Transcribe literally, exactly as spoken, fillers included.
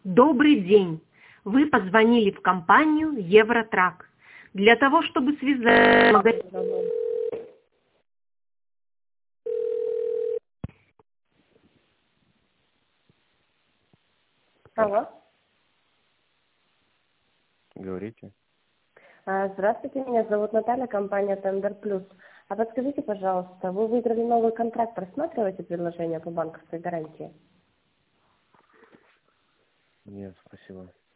Добрый день! Вы позвонили в компанию Евротрак. Для того, чтобы связать... Алло. Говорите. А, Здравствуйте, меня зовут Наталья, компания Тендер Плюс. А подскажите, пожалуйста, вы выиграли новый контракт, рассматриваете предложение по банковской гарантии? Нет, спасибо.